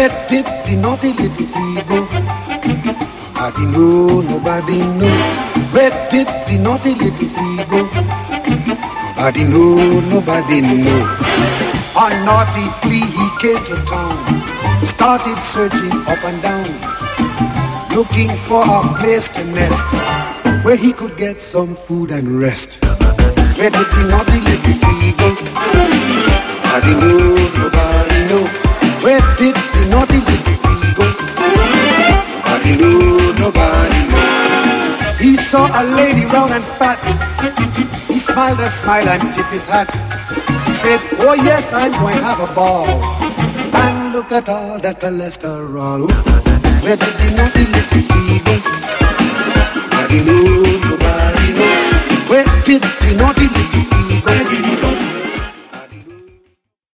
Where did the naughty little flea go? Nobody know, nobody know. Where did the naughty little flea go? Nobody know, nobody know. A naughty flea, he came to town, started searching up and down, looking for a place to nest, where he could get some food and rest. Where did the naughty little flea go? Nobody know, nobody know. Where did the naughty little flea go? Nobody know, nobody know. He saw a lady round and fat. He smiled a smile and tipped his hat. He said, oh yes, I'm going to have a ball. And look at all that cholesterol. Where did the naughty little flea go? Nobody know, nobody know. Where did the naughty